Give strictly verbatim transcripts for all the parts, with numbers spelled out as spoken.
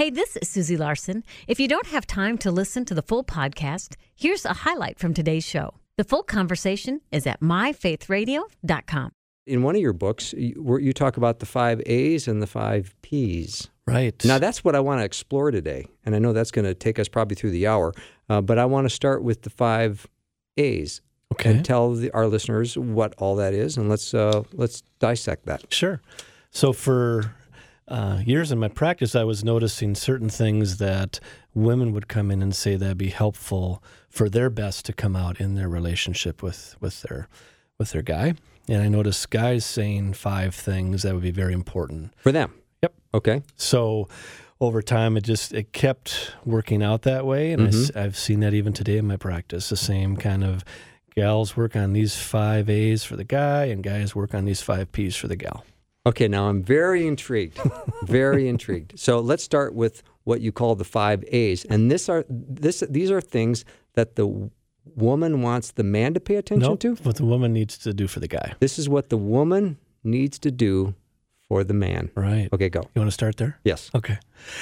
Hey, this is Susie Larson. If you don't have time to listen to the full podcast, here's a highlight from today's show. The full conversation is at my faith radio dot com. In one of your books, you, you talk about the five A's and the five P's. Right. Now, that's what I want to explore today, and I know that's going to take us probably through the hour, uh, but I want to start with the five A's. Okay. And tell the, our listeners what all that is, and let's uh, let's dissect that. Sure. So for uh, years in my practice, I was noticing certain things that women would come in and say that'd be helpful for their best to come out in their relationship with, with their with their guy. And I noticed guys saying five things that would be very important For them? Yep. Okay. So over time, it just it kept working out that way, and Mm-hmm. I, I've seen that even today in my practice. The same kind of gals work on these five A's for the guy, and guys work on these five P's for the gal. Okay, now I'm very intrigued, very intrigued. So let's start with what you call the five A's, and this are this these are things that the woman wants the man to pay attention Nope, to. what the woman needs to do for the guy. This is what the woman needs to do for the man. Right. Okay, go. You want to start there? Yes. Okay.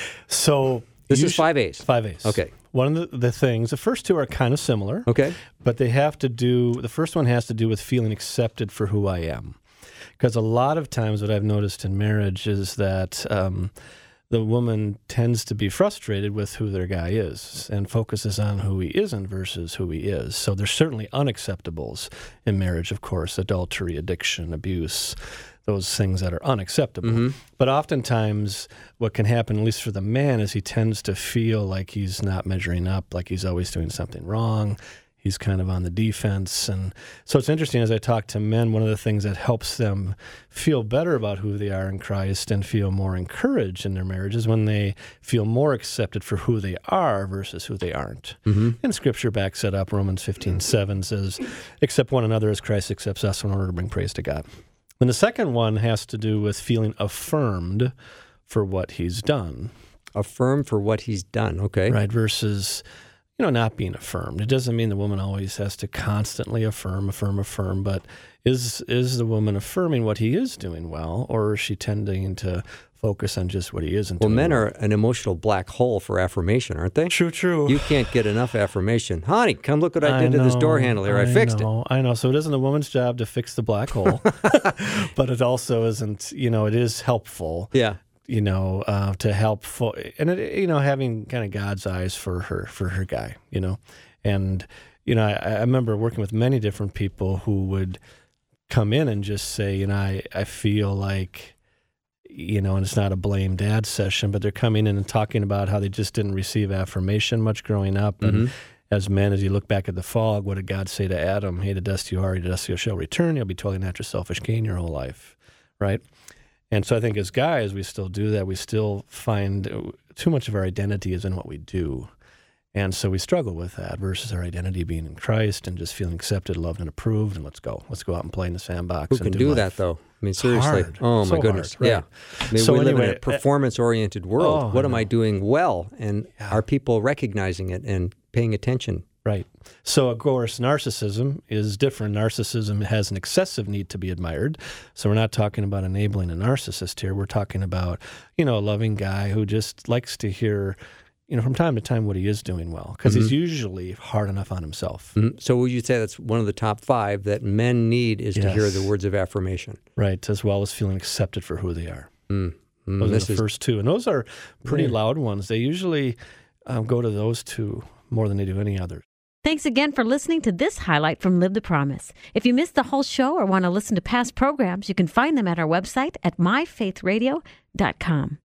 So This is usu- five A's. Five A's. Okay. One of the, the things, the first two are kind of similar, Okay. but they have to do, the first one has to do with feeling accepted for who I am. Because a lot of times what I've noticed in marriage is that um, the woman tends to be frustrated with who their guy is and focuses on who he isn't versus who he is. So there's certainly unacceptables in marriage, of course, adultery, addiction, abuse, those things that are unacceptable. Mm-hmm. But oftentimes what can happen, at least for the man, is he tends to feel like he's not measuring up, like he's always doing something wrong. He's kind of on the defense. And so it's interesting, as I talk to men, one of the things that helps them feel better about who they are in Christ and feel more encouraged in their marriage is when they feel more accepted for who they are versus who they aren't. Mm-hmm. And Scripture backs that up. Romans fifteen seven says, accept one another as Christ accepts us in order to bring praise to God. And the second one has to do with feeling affirmed for what he's done. Affirm for what he's done. Okay. Right, versus, you know, not being affirmed. It doesn't mean the woman always has to constantly affirm, affirm, affirm, but is is the woman affirming what he is doing well, or is she tending to focus on just what he isn't Well, doing men well? are an emotional black hole for affirmation, aren't they? True, true. You can't get enough affirmation. Honey, come look what I did to this door handle here. I, fixed know, I know. So it isn't the woman's job to fix the black hole, but it also isn't, you know, it is helpful. it. Yeah. You know, uh, to help, fo- and it, you know, having kind of God's eyes for her, for her guy, you know, and you know, I, I remember working with many different people who would come in and just say, you know, I, I feel like, you know, and it's not a blame dad session, but they're coming in and talking about how they just didn't receive affirmation much growing up, and Mhm. as men, as you look back at the fog, what did God say to Adam? Hey, to dust you are, to dust you shall return. You'll be toiling after selfish gain your whole life, right? And so I think as guys, we still do that. We still find too much of our identity is in what we do. And so we struggle with that versus our identity being in Christ and just feeling accepted, loved, and approved. And let's go. Let's go out and play in the sandbox. Who and can do life. that, though? I mean, seriously. hard. Oh, my So goodness. hard, right. Yeah. I mean, So we live in anyway, a performance-oriented world. Oh, what I am I know. doing well? And are people recognizing it and paying attention? Right. So, of course, narcissism is different. Narcissism has an excessive need to be admired. So we're not talking about enabling a narcissist here. We're talking about, you know, a loving guy who just likes to hear, you know, from time to time what he is doing well, because he's usually hard enough on himself. Mhm. So would you say that's one of the top five that men need is to hear Yes. the words of affirmation? Right, as well as feeling accepted for who they are. Mm. Mm, Those this are the is first two. And those are pretty Yeah. loud ones. They usually um, go to those two more than they do any others. Thanks again for listening to this highlight from Live the Promise. If you missed the whole show or want to listen to past programs, you can find them at our website at my faith radio dot com.